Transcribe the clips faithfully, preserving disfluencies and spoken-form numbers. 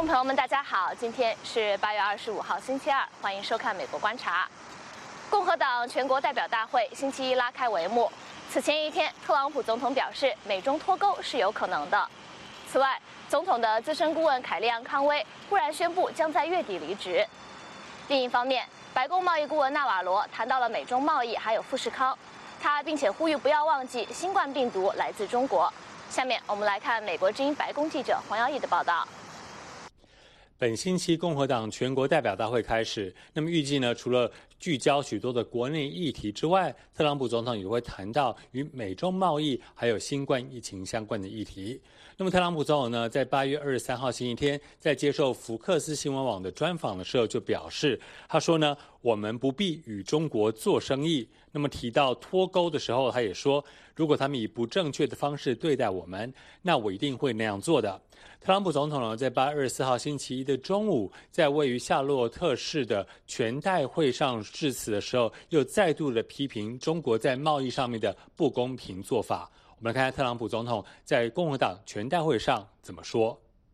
朋友们，大家好，今天是八月二十五号，星期二，欢迎收看《美国观察》。共和党全国代表大会星期一拉开帷幕。此前一天，特朗普总统表示，美中脱钩是有可能的。此外，总统的资深顾问凯利安·康威忽然宣布将在月底离职。另一方面，白宫贸易顾问纳瓦罗谈到了美中贸易还有富士康，他并且呼吁不要忘记新冠病毒来自中国。下面我们来看美国之音白宫记者黄耀义的报道。 本星期共和党全国代表大会开始，那么预计呢，除了聚焦许多的国内议题之外，特朗普总统也会谈到与美中贸易还有新冠疫情相关的议题。那么特朗普总统呢，在八月二十三号星期天在接受福克斯新闻网的专访的时候就表示，他说呢，我们不必与中国做生意。那么提到脱钩的时候，他也说，如果他们以不正确的方式对待我们，那我一定会那样做的。特朗普总统呢，在八月二十四号星期一的中午，在位于夏洛特市的全代会上致辞的时候，又再度的批评中国在贸易上面的不公平做法。我们来看看特朗普总统在共和党全代会上怎么说。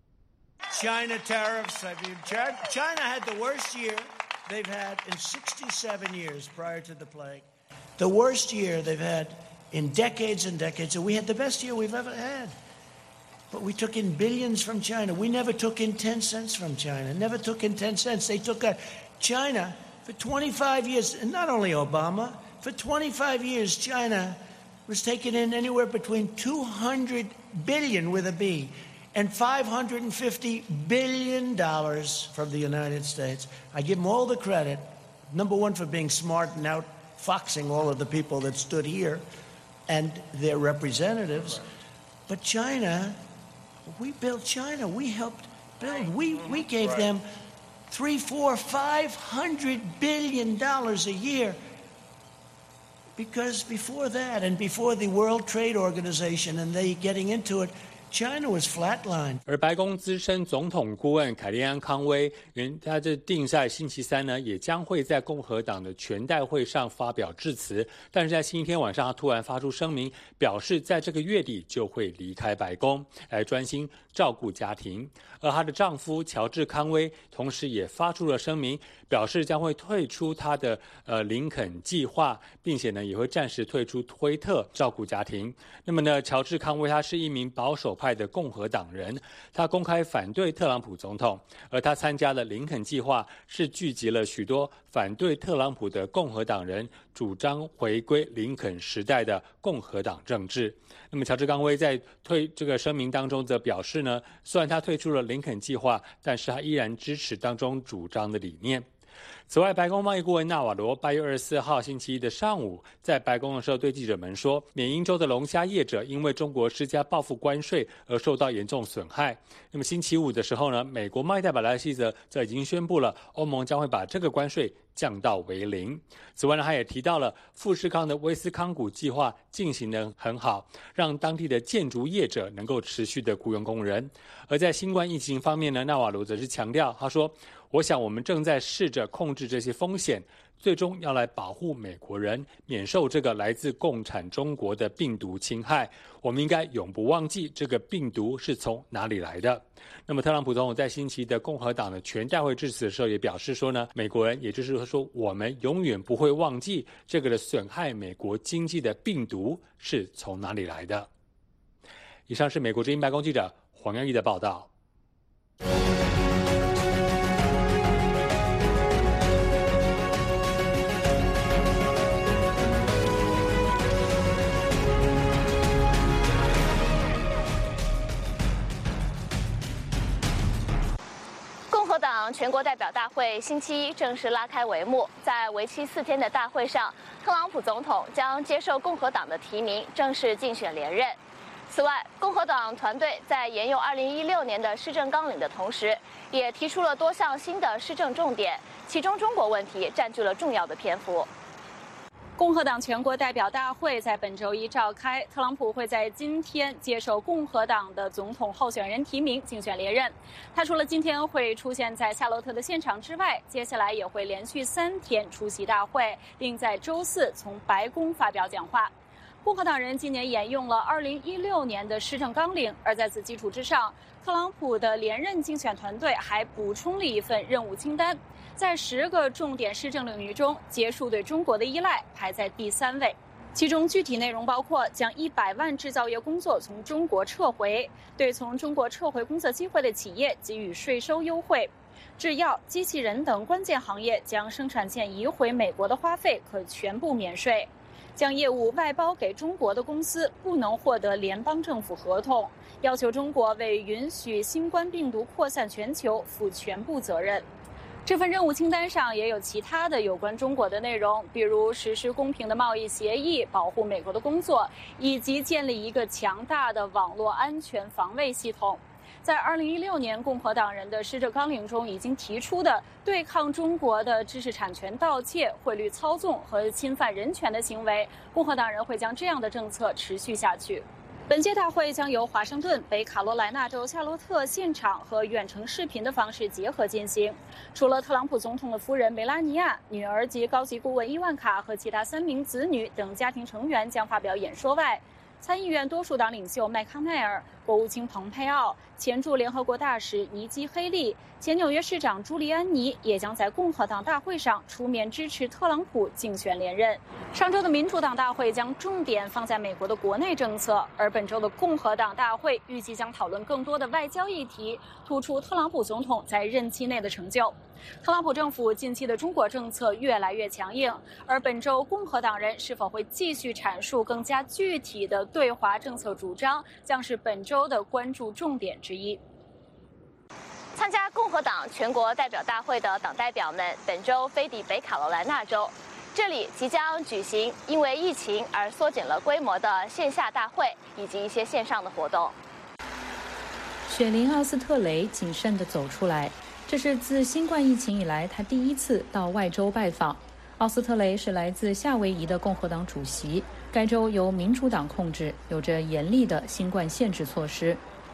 China tariffs. I mean, China had the worst year they've had in sixty-seven years prior to the plague. The worst year they've had in decades and decades. And we had the best year we've ever had. But we took in billions from China. We never took in ten cents from China. Never took in ten cents. They took a China for twenty-five years, and not only Obama, for twenty-five years, China was taking in anywhere between two hundred billion with a B and five hundred fifty billion dollars from the United States. I give them all the credit, number one, for being smart and outfoxing all of the people that stood here and their representatives. But China, we built China. We helped build. We we gave them three, four, five hundred billion dollars a year. Because before that, and before the World Trade Organization and they getting into it, China was flatlined. 而白宫资深总统顾问凯利安·康威，原他这定在星期三呢，也将会在共和党的全代会上发表致辞。但是在星期天晚上，他突然发出声明，表示在这个月底就会离开白宫，来专心照顾家庭。而她的丈夫乔治·康威同时也发出了声明，表示将会退出他的呃林肯计划，并且呢也会暂时退出推特照顾家庭。那么呢，乔治·康威他是一名保守派的共和党人，他公开反对特朗普总统，而他参加的林肯计划是聚集了许多反对特朗普的共和党人，主张回归林肯时代的共和党政治。那么乔治·康威在退这个声明当中则表示呢，虽然他退出了林肯计划，但是他依然支持当中主张的理念。此外，白宫贸易顾问纳瓦罗八月二十四号星期一的上午，在白宫的时候对记者们说，缅因州的龙虾业者因为中国施加报复关税而受到严重损害。那么星期五的时候呢，美国贸易代表莱希则则已经宣布了，欧盟将会把这个关税降到为零。此外呢，他也提到了富士康的威斯康谷计划进行得很好，让当地的建筑业者能够持续的雇佣工人。而在新冠疫情方面呢，纳瓦罗则是强调，他说，我想我们正在试着控制这些风险，最终要来保护美国人免受这个来自共产中国的病毒侵害。我们应该永不忘记这个病毒是从哪里来的。那么特朗普总统在星期的共和党的全代会致辞的时候也表示说呢，美国人也就是说我们永远不会忘记这个的损害美国经济的病毒是从哪里来的。以上是美国之音白宫记者黄耀义的报道。 共和党全国代表大会星期一正式拉开帷幕，在为期四天的大会上，特朗普总统将接受共和党的提名，正式竞选连任。此外，共和党团队在沿用二零一六年的施政纲领的同时，也提出了多项新的施政重点，其中中国问题占据了重要的篇幅。 共和党全国代表大会在本周一召开，特朗普会在今天接受共和党的总统候选人提名，竞选连任。他除了今天会出现在夏洛特的现场之外，接下来也会连续三天出席大会，并在周四从白宫发表讲话。 共和党人今年沿用了二零一六年的施政纲领，而在此基础之上，特朗普的连任竞选团队还补充了一份任务清单，在十个重点施政领域中，结束对中国的依赖排在第三位。其中具体内容包括将一百万制造业工作从中国撤回，对从中国撤回工作机会的企业给予税收优惠，制药、机器人等关键行业将生产线移回美国的花费可全部免税，将业务外包给中国的公司不能获得联邦政府合同，要求中国为允许新冠病毒扩散全球负全部责任。这份任务清单上也有其他的有关中国的内容，比如实施公平的贸易协议，保护美国的工作，以及建立一个强大的网络安全防卫系统。在二零一六年共和党人的施政纲领中已经提出的对抗中国的知识产权盗窃、汇率操纵和侵犯人权的行为，共和党人会将这样的政策持续下去。本届大会将由华盛顿、北卡罗来纳州夏洛特现场和远程视频的方式结合进行。除了特朗普总统的夫人梅拉尼亚、女儿及高级顾问伊万卡和其他三名子女等家庭成员将发表演说外，参议院多数党领袖麦康奈尔、国务卿蓬佩奥、前驻联合国大使尼基·黑利、前纽约市长朱利安尼也将在共和党大会上出面支持特朗普竞选连任。上周的民主党大会将重点放在美国的国内政策，而本周的共和党大会预计将讨论更多的外交议题，突出特朗普总统在任期内的成就。特朗普政府近期的中国政策越来越强硬，而本周共和党人是否会继续阐述更加具体的对华政策主张，将是本周的关注重点之一。 参加共和党全国代表大会的党代表们本周飞抵北卡罗来纳州，这里即将举行因为疫情而缩减了规模的线下大会以及一些线上的活动。 雪琳·奥斯特雷谨慎地走出来，这是自新冠疫情以来他第一次到外州拜访。奥斯特雷是来自夏威夷的共和党主席，该州由民主党控制，有着严厉的新冠限制措施。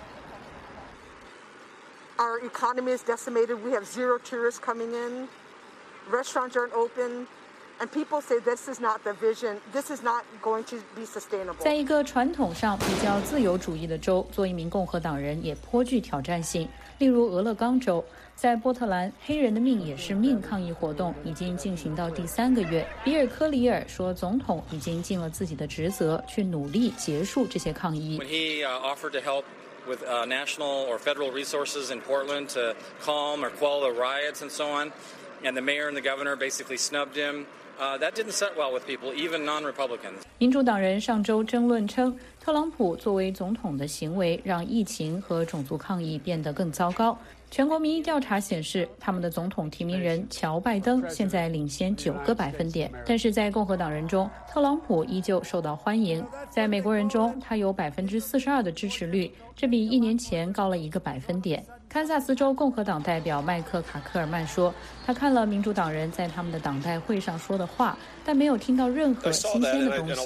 Our economy is decimated. We have zero tourists coming in. Restaurants aren't open. And people say this is not the vision. This is not going to be sustainable. 在一个传统上比较自由主义的州，做一名共和党人也颇具挑战性。例如俄勒冈州，在波特兰，黑人的命也是命抗议活动已经进行到第三个月。比尔·科里尔说，总统已经尽了自己的职责，去努力结束这些抗议。 When he uh, offered to help with uh, national or federal resources in Portland to calm or quell the riots and so on, and the mayor and the governor basically snubbed him.Uh, that didn't set well with people, even non-Republicans. 民主党人上周争论称，特朗普作为总统的行为让疫情和种族抗议变得更糟糕。全国民意调查显示，他们的总统提名人乔·拜登现在领先九个百分点，但是在共和党人中，特朗普依旧受到欢迎。在美国人中，他有百分之四十二的支持率，这比一年前高了一个百分点。堪萨斯州共和党代表麦克卡科尔曼说，他看了民主党人在他们的党代会上说的话，但没有听到任何新鲜的东西。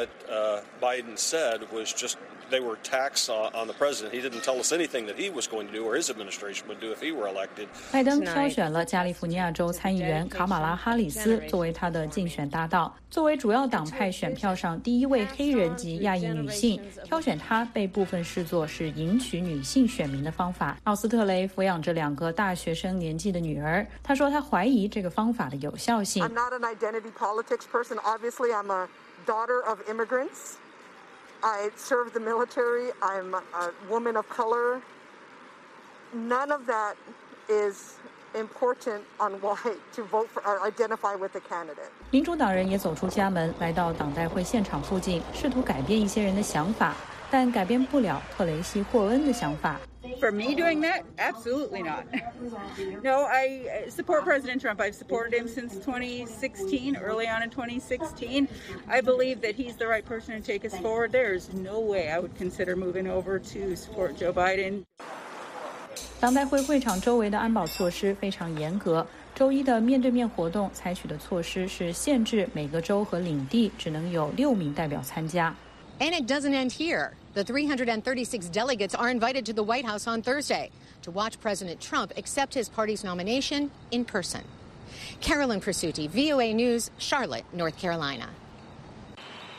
They were attacks on the president. He didn't tell us anything that he was going to do or his administration would do if he were elected. 拜登挑选了加利福尼亚州参议员卡马拉·哈里斯作为他的竞选搭档。作为主要党派选票上第一位黑人及亚裔女性，挑选她被部分视作是赢取女性选民的方法。奥斯特雷抚养着两个大学生年纪的女儿，他说他怀疑这个方法的有效性。 I'm not an identity politics person. Obviously, I'm a daughter of immigrants.I served the military. I'm a woman of color. None of that is important on why to vote for or identify with the candidate. 民主党人也走出家门，来到党代会现场附近，试图改变一些人的想法，但改变不了特雷西·霍恩的想法。 For me doing that? Absolutely not. No, I support President Trump. I've supported him since twenty sixteen, early on in twenty sixteen. I believe that he's the right person to take us forward. There is no way I would consider moving over to support Joe Biden. 党代会会场周围的安保措施非常严格。周一的面对面活动采取的措施是限制每个州和领地只能有六名代表参加。 And it doesn't end here. The three hundred thirty-six delegates are invited to the White House on Thursday to watch President Trump accept his party's nomination in person. Carolyn Presutti, V O A News, Charlotte, North Carolina.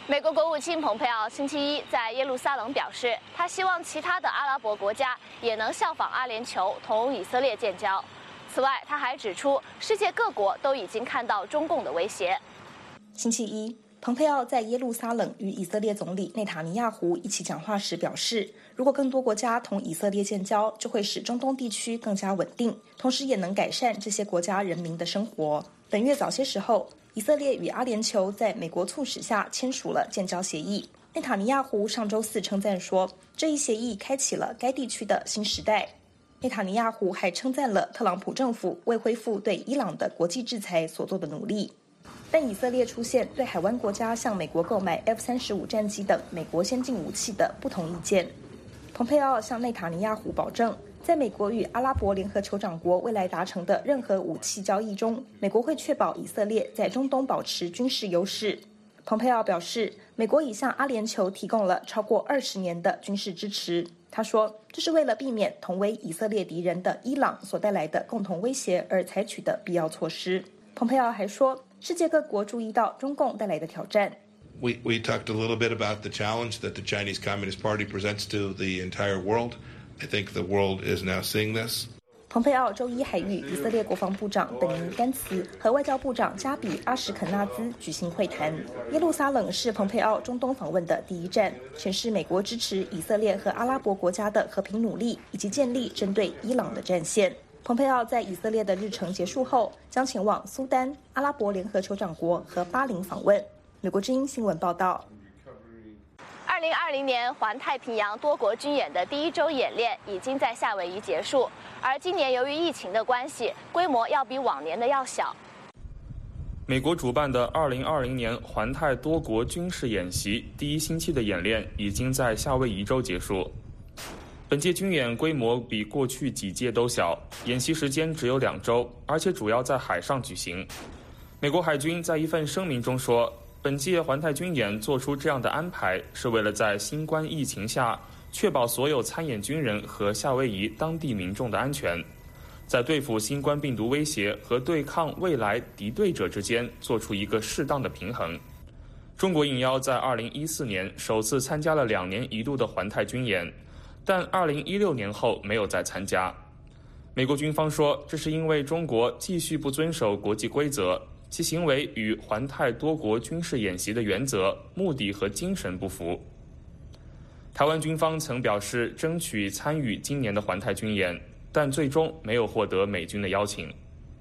美国国务卿蓬佩奥星期一在耶路撒冷表示，他希望其他的阿拉伯国家也能效仿阿联酋，同以色列建交。此外，他还指出，世界各国都已经看到中共的威胁。 星期一，蓬佩奥在耶路撒冷与以色列总理内塔尼亚胡一起讲话时表示，如果更多国家同以色列建交，就会使中东地区更加稳定，同时也能改善这些国家人民的生活。本月早些时候，以色列与阿联酋在美国促使下签署了建交协议。内塔尼亚胡上周四称赞说，这一协议开启了该地区的新时代。内塔尼亚胡还称赞了特朗普政府为恢复对伊朗的国际制裁所做的努力。但以色列出现对海湾国家向美国购买 F 三十五 战机等美国先进武器的不同意见。蓬佩奥向内塔尼亚胡保证，在美国与阿拉伯联合酋长国未来达成的任何武器交易中，美国会确保以色列在中东保持军事优势。蓬佩奥表示，美国已向阿联酋提供了超过二十年的军事支持。他说，这是为了避免同为以色列敌人的伊朗所带来的共同威胁而采取的必要措施。蓬佩奥还说，世界各国注意到中共带来的挑战。 We, we talked a little bit about the challenge that the Chinese Communist Party presents to the entire world. I think the world is now seeing this. 蓬佩奥周一还与以色列国防部长本尼甘茨和外交部长加比阿什肯纳兹举行会谈。耶路撒冷是蓬佩奥中东访问的第一站，显示美国支持以色列和阿拉伯国家的和平努力，以及建立针对伊朗的战线。蓬佩奥在以色列的日程结束后，将前往苏丹、阿拉伯联合酋长国和巴林访问。美国之音新闻报道。 二零二零年环太平洋多国军演的第一周演练已经在夏威夷结束，而今年由于疫情的关系，规模要比往年的要小。 美国主办的二零二零年环太多国军事演习第一星期的演练已经在夏威夷州结束。本届军演规模比过去几届都小，演习时间只有两周，而且主要在海上举行。美国海军在一份声明中说，本届环太军演做出这样的安排，是为了在新冠疫情下确保所有参演军人和夏威夷当地民众的安全，在对付新冠病毒威胁和对抗未来敌对者之间做出一个适当的平衡。中国应邀在二零一四年首次参加了两年一度的环太军演，但二零一六年后没有再参加。美国军方说，这是因为中国继续不遵守国际规则，其行为与环太多国军事演习的原则、目的和精神不符。台湾军方曾表示争取参与今年的环太军演，但最终没有获得美军的邀请。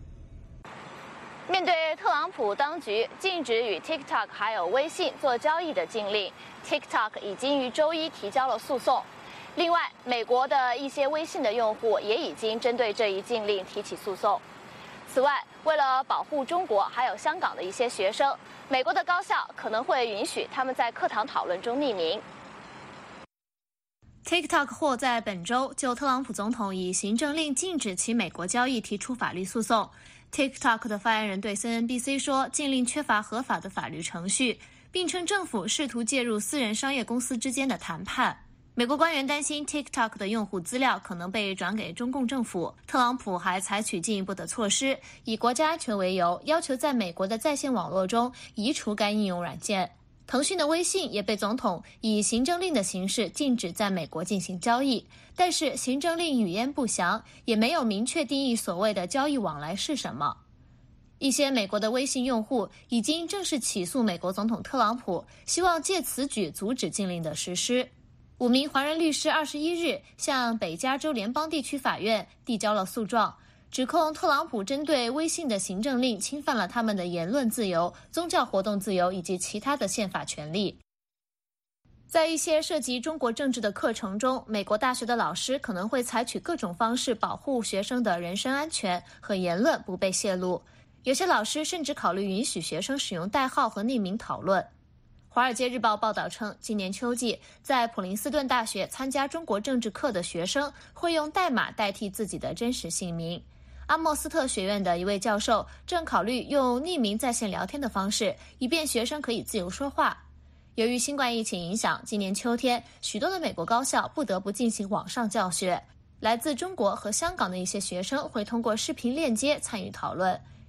面对特朗普当局禁止与 TikTok 还有微信做交易的禁令， TikTok 已经于周一提交了诉讼。另外，美国的一些微信的用户也已经针对这一禁令提起诉讼。此外，为了保护中国还有香港的一些学生，美国的高校可能会允许他们在课堂讨论中匿名。 TikTok 或在本周就特朗普总统以行政令禁止其美国交易提出法律诉讼。TikTok 的发言人对 C N B C 说，禁令缺乏合法的法律程序，并称政府试图介入私人商业公司之间的谈判。美国官员担心 TikTok 的用户资料可能被转给中共政府。特朗普还采取进一步的措施，以国家安全为由，要求在美国的在线网络中移除该应用软件。腾讯的微信也被总统以行政令的形式禁止在美国进行交易，但是行政令语焉不详，也没有明确定义所谓的交易往来是什么。一些美国的微信用户已经正式起诉美国总统特朗普，希望借此举阻止禁令的实施。五名华人律师二十一日向北加州联邦地区法院递交了诉状，指控特朗普针对微信的行政令侵犯了他们的言论自由、宗教活动自由以及其他的宪法权利。在一些涉及中国政治的课程中，美国大学的老师可能会采取各种方式保护学生的人身安全和言论不被泄露。有些老师甚至考虑允许学生使用代号和匿名讨论。华尔街日报报道称，今年秋季在普林斯顿大学参加中国政治课的学生会用代码代替自己的真实姓名。阿莫斯特学院的一位教授正考虑用匿名在线聊天的方式，以便学生可以自由说话。由于新冠疫情影响，今年秋天许多的美国高校不得不进行网上教学。来自中国和香港的一些学生会通过视频链接参与讨论。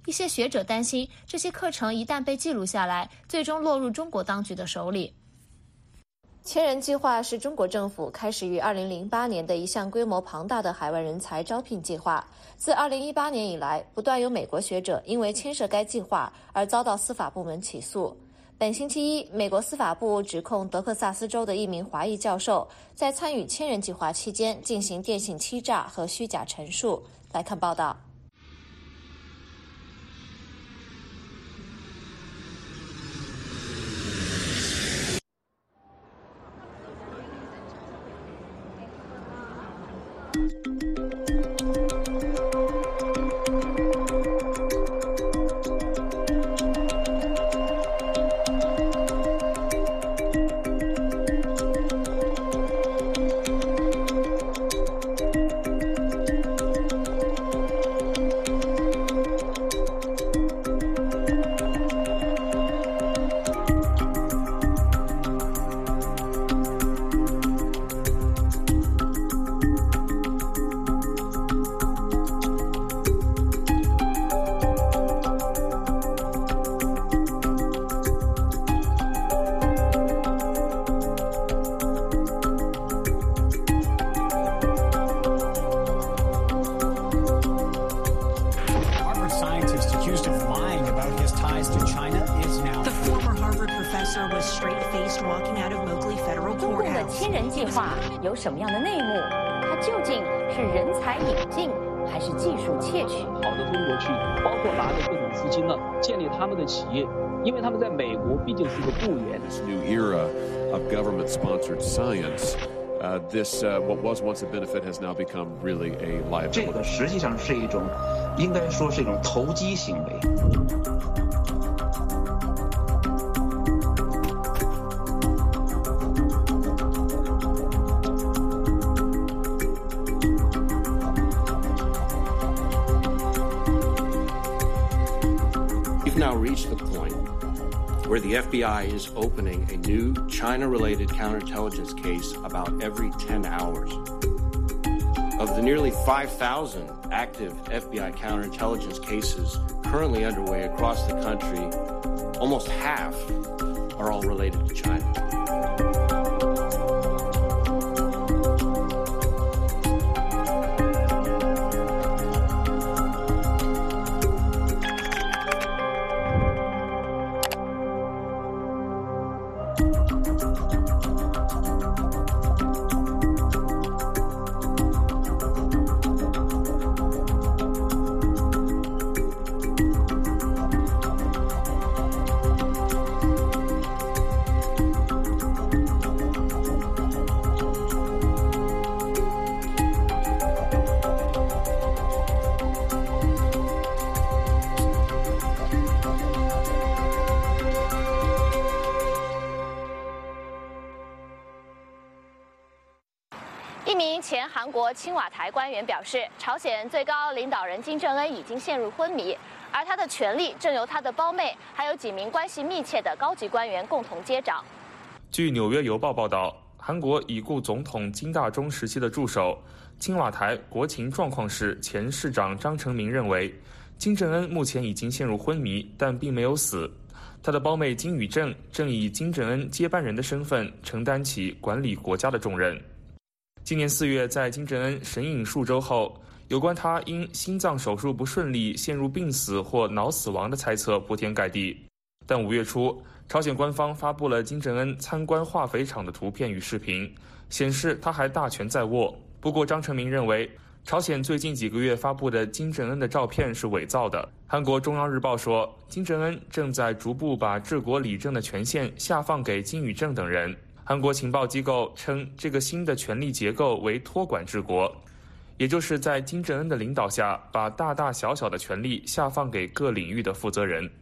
一些学者担心，这些课程一旦被记录下来，最终落入中国当局的手里。千人计划是中国政府开始于二零零八年的一项规模庞大的海外人才招聘计划。自二零一八年以来，不断有美国学者因为牵涉该计划而遭到司法部门起诉。本星期一，美国司法部指控德克萨斯州的一名华裔教授在参与千人计划期间进行电信欺诈和虚假陈述。来看报道。 有什么样的内幕？它究竟是人才引进还是技术窃取？ 跑到中国去，包括拿着各种资金呢，建立他们的企业，因为他们在美国毕竟是个雇员。 This new era of government-sponsored science, uh, this uh, what was once a benefit has now become really a liability. 这个实际上是一种，应该说是一种投机行为。 Now reached the point where the F B I is opening a new China-related counterintelligence case about every ten hours. Of the nearly five thousand active F B I counterintelligence cases currently underway across the country, almost half are all related to China. 前韩国青瓦台官员表示，朝鲜最高领导人金正恩已经陷入昏迷，而他的权力正由他的胞妹还有几名关系密切的高级官员共同接掌。 据《纽约邮报》报道，韩国已故总统金大中时期的助手、青瓦台国情状况室前室长张成民认为，金正恩目前已经陷入昏迷，但并没有死。他的胞妹金宇正正以金正恩接班人的身份承担起管理国家的重任。今年四月，在金正恩神隐数周后，有关他因心脏手术不顺利陷入病死或脑死亡的猜测铺天盖地。但五月初，朝鲜官方发布了金正恩参观化肥厂的图片与视频，显示他还大权在握。不过，张成民认为，朝鲜最近几个月发布的金正恩的照片是伪造的。韩国中央日报说，金正恩正在逐步把治国理政的权限下放给金宇正等人。韩国情报机构称，这个新的权力结构为托管治国，也就是在金正恩的领导下，把大大小小的权力下放给各领域的负责人。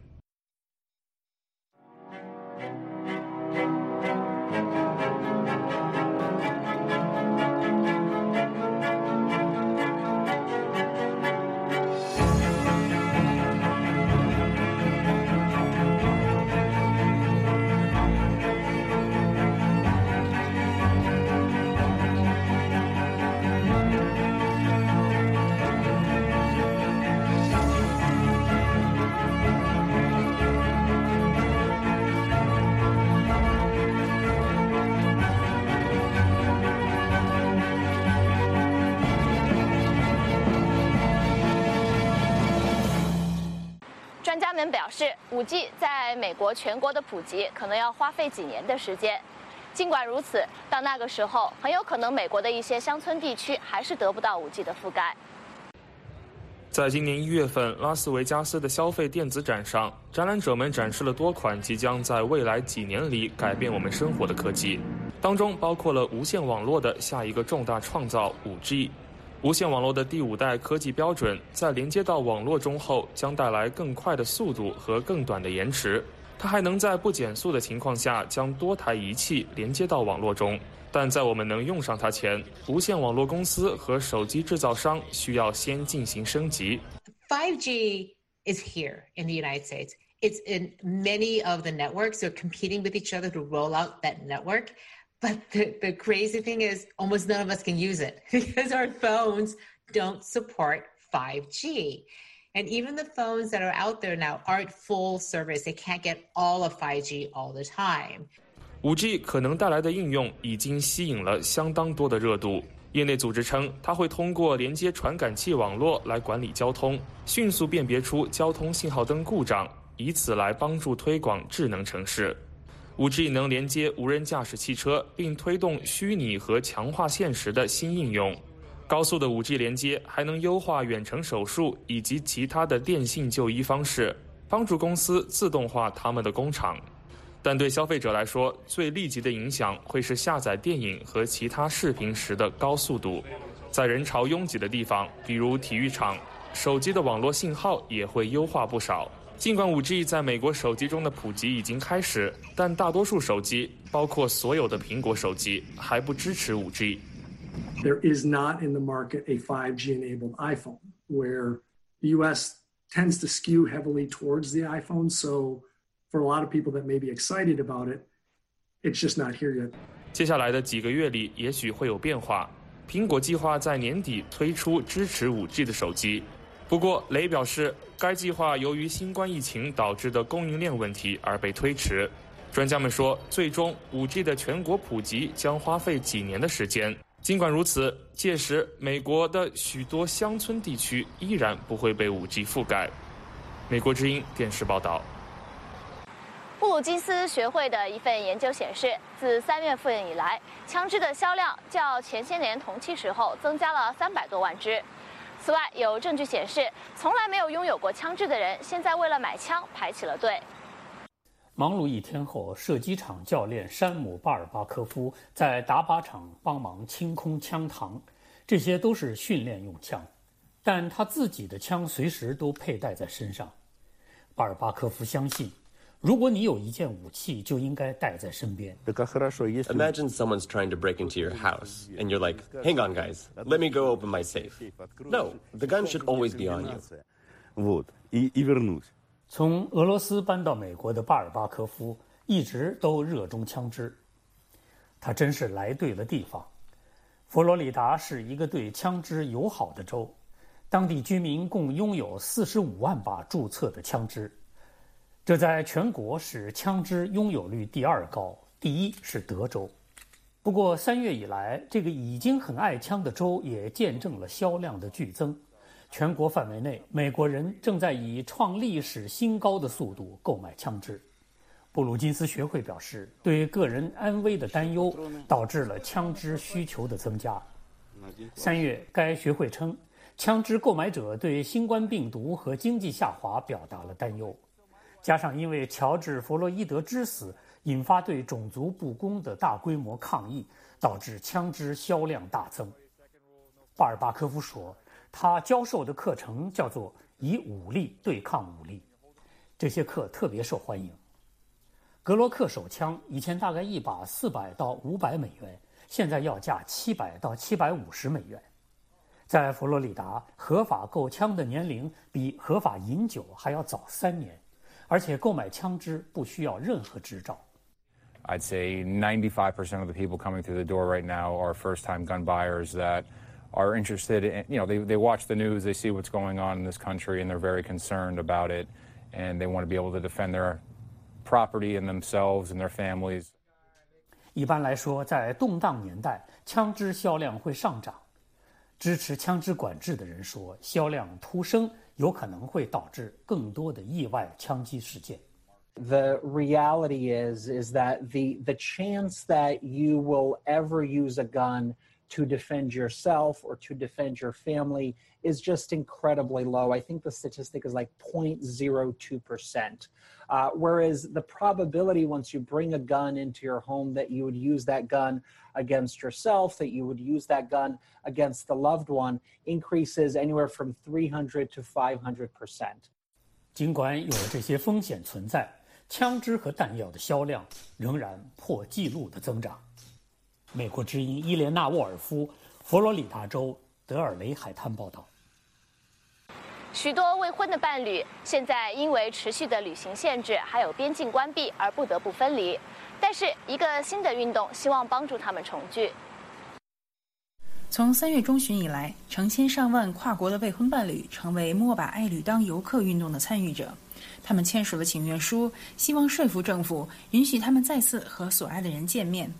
文表示，五 G 在美国全国的普及可能要花费几年的时间。尽管如此，到那个时候，很有可能美国的一些乡村地区还是得不到五 G 的覆盖。 在今年一月份，拉斯维加斯的消费电子展上，展览者们展示了多款即将在未来几年里改变我们生活的科技，当中包括了无线网络的下一个重大创造 五 G。无线网络的第五代科技标准，在连接到网络中后，将带来更快的速度和更短的延迟。它还能在不减速的情况下，将多台仪器连接到网络中。但在我们能用上它前，无线网络公司和手机制造商需要先进行升级。 five G is here in the United States. It's in many of the networks. They're competing with each other to roll out that network. But the, the crazy thing is almost none of us can use it because our phones don't support five G. And even the phones that are out there now aren't full service. They can't get all of five G all the time. 五 G 可能带来的应用已经吸引了相当多的热度。业内组织称，它会通过连接传感器网络来管理交通，迅速辨别出交通信号灯故障，以此来帮助推广智能城市。五 G 能连接无人驾驶汽车，并推动虚拟和强化现实的新应用。高速的 五 G 连接还能优化远程手术以及其他的电信就医方式，帮助公司自动化他们的工厂。但对消费者来说，最立即的影响会是下载电影和其他视频时的高速度。在人潮拥挤的地方，比如体育场，手机的网络信号也会优化不少。尽管 五 G 在美国手机中的普及已经开始，但大多数手机，包括所有的苹果手机，还不支持 五 G。 There is not in the market a five G enabled iPhone, where the U S tends to skew heavily towards the iPhone, so for a lot of people that may be excited about it, it's just not here yet. 接下来的几个月里也许会有变化，苹果计划在年底推出支持 五 G 的手机。不过雷表示，该计划由于新冠疫情导致的供应链问题而被推迟。专家们说，最终 五 G 的全国普及将花费几年的时间。尽管如此，届时美国的许多乡村地区依然不会被 五 G 覆盖。美国之音电视报道。 布鲁金斯学会的一份研究显示，自三月份以来，枪支的销量较前些年同期时候增加了三百多万支。此外，有证据显示，从来没有拥有过枪支的人，现在为了买枪排起了队。 忙碌一天后，射击场教练山姆·巴尔巴科夫在打靶场帮忙清空枪膛，这些都是训练用枪，但他自己的枪随时都佩戴在身上。巴尔巴科夫相信，如果你有一件武器，就应该带在身边。 Imagine someone's trying to break into your house, and you're like, hang on, guys, let me go open my safe. No, the gun should always be on you. 从俄罗斯搬到美国的巴尔巴科夫一直都热衷枪支，他真是来对了地方。佛罗里达是一个对枪支友好的州，当地居民共拥有四十五万把注册的枪支。这在全国是枪支拥有率第二高，第一是德州。不过三月以来，这个已经很爱枪的州也见证了销量的剧增。全国范围内，美国人正在以创历史新高的速度购买枪支。布鲁金斯学会表示，对个人安危的担忧导致了枪支需求的增加。三月，该学会称，枪支购买者对新冠病毒和经济下滑表达了担忧。加上因为乔治·弗洛伊德之死引发对种族不公的大规模抗议，导致枪支销量大增。巴尔巴科夫说，他教授的课程叫做“以武力对抗武力”，这些课特别受欢迎。格洛克手枪以前大概一把四百到五百美元，现在要价七百到七百五十美元。在佛罗里达，合法购枪的年龄比合法饮酒还要早三年。而且购买枪支不需要任何执照。 I'd say ninety-five percent of the people coming through the door right now are first-time gun buyers that are interested in, you know, they, they watch the news, they see what's going on in this country, and they're very concerned about it, and they want to be able to defend their property and themselves and their families. 一般来说，在动荡年代，枪支销量会上涨。支持枪支管制的人说，销量突升有可能会导致更多的意外枪击事件。 The reality is, is that the, the chance that you will ever use a gun to defend yourself or to defend your family is just incredibly low. I think the statistic is like zero point zero two percent. Uh, whereas the probability once you bring a gun into your home that you would use that gun against yourself, that you would use that gun against the loved one, increases anywhere from three hundred to five hundred percent. 尽管有了这些风险存在，枪支和弹药的销量仍然破纪录的增长。美国之音伊莲娜·沃尔夫，佛罗里达州德尔雷海滩报道。 许多未婚的伴侣现在因为持续的旅行限制还有边境关闭而不得不分离，但是一个新的运动希望帮助他们重聚。 从三月中旬以来，成千上万跨国的未婚伴侣成为莫把爱侣当游客运动的参与者。他们签署了请愿书，希望说服政府允许他们再次和所爱的人见面。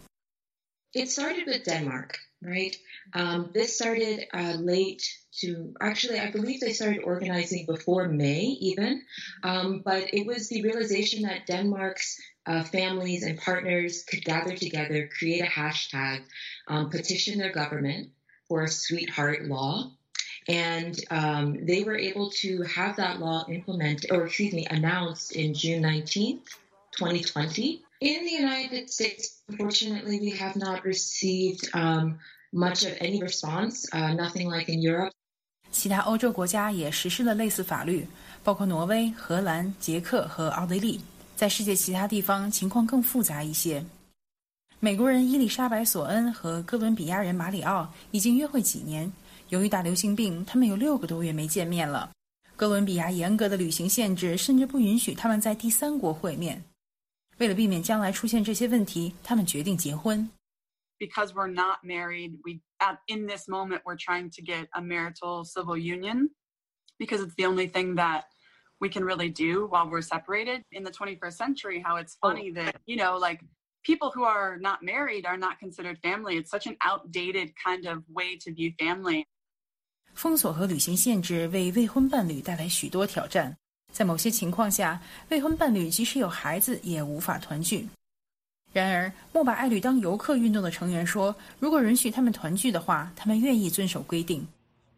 It started with Denmark, right? Um, this started uh, late to, actually, I believe they started organizing before May even, um, but it was the realization that Denmark's uh, families and partners could gather together, create a hashtag, um, petition their government for a sweetheart law. And um, they were able to have that law implemented, or excuse me, announced in June nineteenth, twenty twenty. In the United States, unfortunately, we have not received um, much of any response, uh, nothing like in Europe. 其他欧洲国家也实施了类似法律，包括挪威、荷兰、捷克和奥地利。在世界其他地方，情况更复杂一些。美国人伊丽莎白·索恩和哥伦比亚人马里奥已经约会几年。由于大流行病，他们有六个多月没见面了。哥伦比亚严格的旅行限制甚至不允许他们在第三国会面。为了避免将来出现这些问题，他们决定结婚。 Because we're not married, we at in this moment we're trying to get a marital civil union because it's the only thing that we can really do while we're separated. In the twenty-first century, how it's funny that, you know, like people who are not married are not considered family. It's such an outdated kind of way to view family. 封锁和旅行限制为未婚伴侣带来许多挑战。在某些情况下，未婚伴侣即使有孩子也无法团聚。然而，莫把爱侣当游客运动的成员说，如果允许他们团聚的话，他们愿意遵守规定。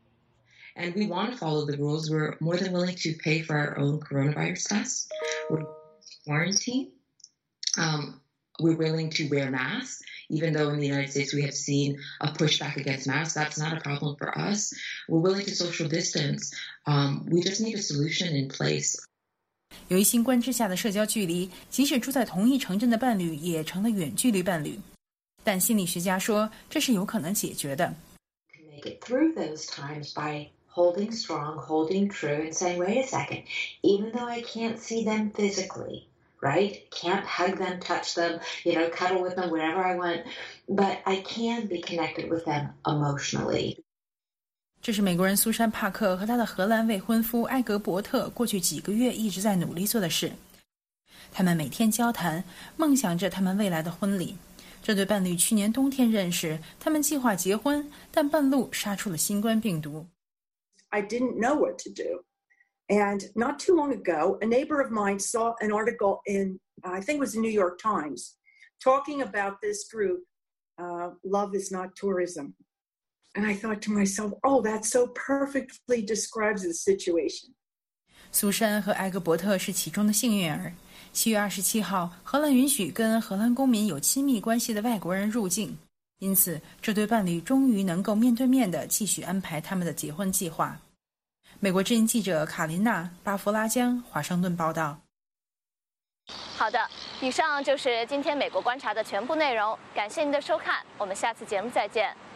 And we want to follow the rules. We're more than willing to pay for our own coronavirus tests. We're quarantine. Um, we're willing to wear masks, even though in the United States we have seen a pushback against masks. That's not a problem for us. We're willing to social distance. Um, we just need a solution in place. 由于新冠之下的社交距离，即使住在同一城镇的伴侣也成了远距离伴侣。但心理学家说，这是有可能解决的。 Make it through those times by holding strong, holding true, and saying, wait a second, even though I can't see them physically, right? Can't hug them, touch them, you know, cuddle with them, whatever I want, but I can be connected with them emotionally. 这是美国人苏珊·帕克和他的荷兰未婚夫埃格伯特过去几个月一直在努力做的事。他们每天交谈，梦想着他们未来的婚礼。这对伴侣去年冬天认识，他们计划结婚，但半路杀出了新冠病毒。 I didn't know what to do. And not too long ago, a neighbor of mine saw an article in, I think it was the New York Times, talking about this group, uh, Love is Not Tourism. And I thought to myself, oh, that so perfectly describes the situation. 苏珊和埃格伯特是其中的幸运儿。七月二十七号，荷兰允许跟荷兰公民有亲密关系的外国人入境，因此这对伴侣终于能够面对面地继续安排他们的结婚计划。美国之音记者卡琳娜·巴弗拉江华盛顿报道。 好的，以上就是今天美国观察的全部内容，感谢您的收看，我们下次节目再见。